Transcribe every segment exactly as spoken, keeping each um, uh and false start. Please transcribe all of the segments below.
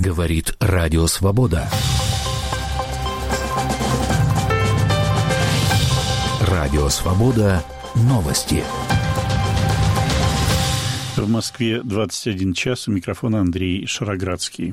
Говорит Радио Свобода. Радио Свобода. Новости. В Москве двадцать один час. У микрофона Андрей Шароградский.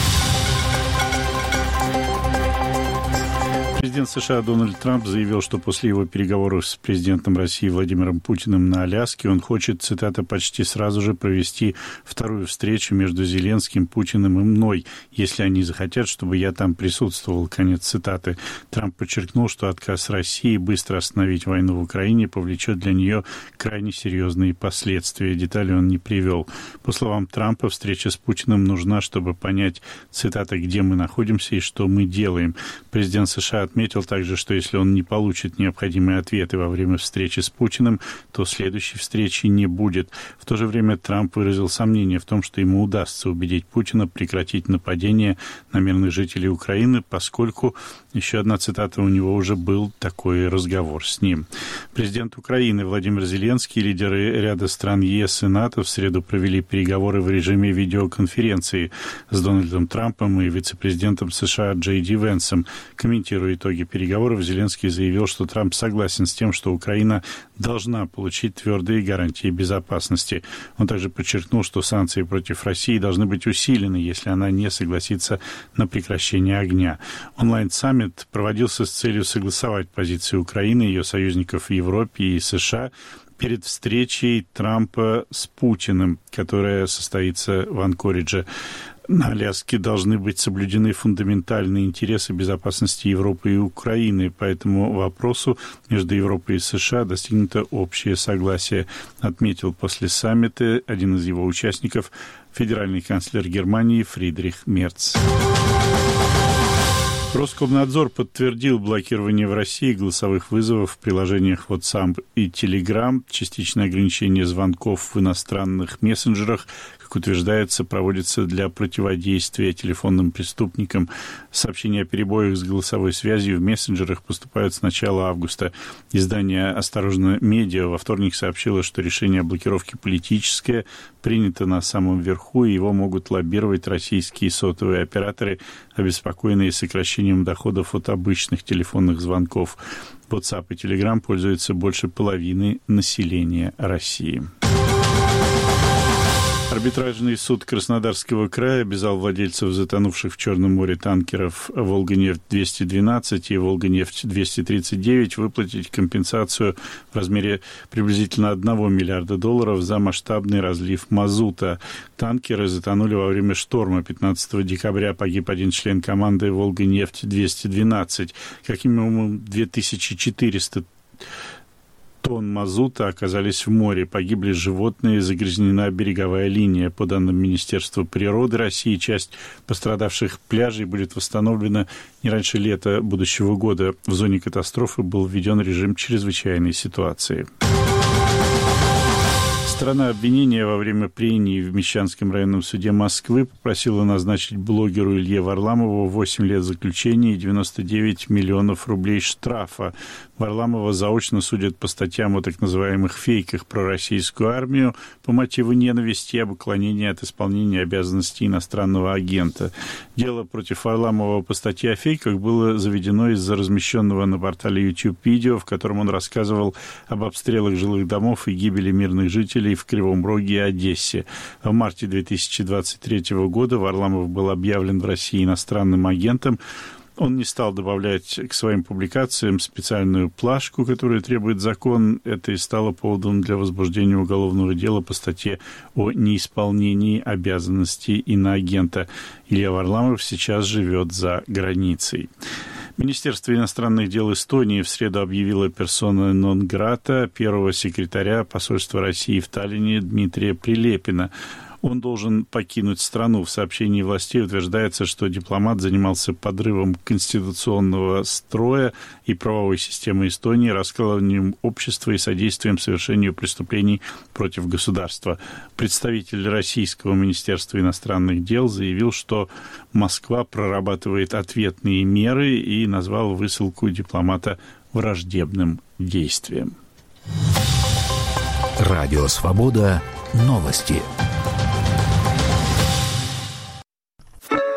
Президент США Дональд Трамп заявил, что после его переговоров с президентом России Владимиром Путиным на Аляске он хочет, цитата, «почти сразу же провести вторую встречу между Зеленским, Путиным и мной, если они захотят, чтобы я там присутствовал». Конец цитаты. Трамп подчеркнул, что отказ России быстро остановить войну в Украине повлечет для нее крайне серьезные последствия. Детали он не привел. По словам Трампа, встреча с Путиным нужна, чтобы понять, цитата, «где мы находимся и что мы делаем». Президент США отметил также, что если он не получит необходимые ответы во время встречи с Путиным, то следующей встречи не будет. В то же время Трамп выразил сомнение в том, что ему удастся убедить Путина прекратить нападение на мирных жителей Украины, поскольку, еще одна цитата, у него уже был такой разговор с ним. Президент Украины Владимир Зеленский и лидеры ряда стран ЕС и НАТО в среду провели переговоры в режиме видеоконференции с Дональдом Трампом и вице-президентом США Джей Ди Венсом. Комментируя итоги переговоров, Зеленский заявил, что Трамп согласен с тем, что Украина должна получить твердые гарантии безопасности. Он также подчеркнул, что санкции против России должны быть усилены, если она не согласится на прекращение огня. Онлайн-саммит проводился с целью согласовать позиции Украины, ее союзников в Европе и США перед встречей Трампа с Путиным, которая состоится в Анкоридже. На Аляске должны быть соблюдены фундаментальные интересы безопасности Европы и Украины. По этому вопросу между Европой и США достигнуто общее согласие, отметил после саммита один из его участников, федеральный канцлер Германии Фридрих Мерц. Роскомнадзор подтвердил блокирование в России голосовых вызовов в приложениях WhatsApp и Telegram, частичное ограничение звонков в иностранных мессенджерах, как утверждается, проводится для противодействия телефонным преступникам. Сообщения о перебоях с голосовой связью в мессенджерах поступают с начала августа. Издание «Осторожно, медиа» во вторник сообщило, что решение о блокировке политическое, принято на самом верху, и его могут лоббировать российские сотовые операторы, обеспокоенные сокращением доходов от обычных телефонных звонков. WhatsApp и Telegram пользуются больше половины населения России. Арбитражный суд Краснодарского края обязал владельцев затонувших в Черном море танкеров «Волга-нефть-двести двенадцать» и «Волга-нефть-двести тридцать девять» выплатить компенсацию в размере приблизительно одного миллиарда долларов за масштабный разлив мазута. Танкеры затонули во время шторма. пятнадцатого декабря погиб один член команды «Волга-нефть-двести двенадцать». Как минимум две тысячи четыреста тонн мазута оказались в море. Погибли животные, загрязнена береговая линия. По данным Министерства природы России, часть пострадавших пляжей будет восстановлена не раньше лета будущего года. В зоне катастрофы был введен режим чрезвычайной ситуации. Сторона обвинения во время прений в Мещанском районном суде Москвы попросила назначить блогеру Илье Варламову восемь лет заключения и девяносто девять миллионов рублей штрафа. Варламова заочно судят по статьям о так называемых фейках про российскую армию по мотиву ненависти и об уклонении от исполнения обязанностей иностранного агента. Дело против Варламова по статье о фейках было заведено из-за размещенного на портале YouTube видео, в котором он рассказывал об обстрелах жилых домов и гибели мирных жителей в Кривом Роге и Одессе. В марте две тысячи двадцать третьего года Варламов был объявлен в России иностранным агентом. Он не стал добавлять к своим публикациям специальную плашку, которую требует закон. Это и стало поводом для возбуждения уголовного дела по статье о неисполнении обязанностей иноагента. Илья Варламов сейчас живет за границей. Министерство иностранных дел Эстонии в среду объявило персона нон-грата первого секретаря посольства России в Таллине Дмитрия Прилепина. Он должен покинуть страну. В сообщении властей утверждается, что дипломат занимался подрывом конституционного строя и правовой системы Эстонии, раскалыванием общества и содействием совершению преступлений против государства. Представитель Российского министерства иностранных дел заявил, что Москва прорабатывает ответные меры и назвал высылку дипломата враждебным действием. Радио «Свобода». Новости.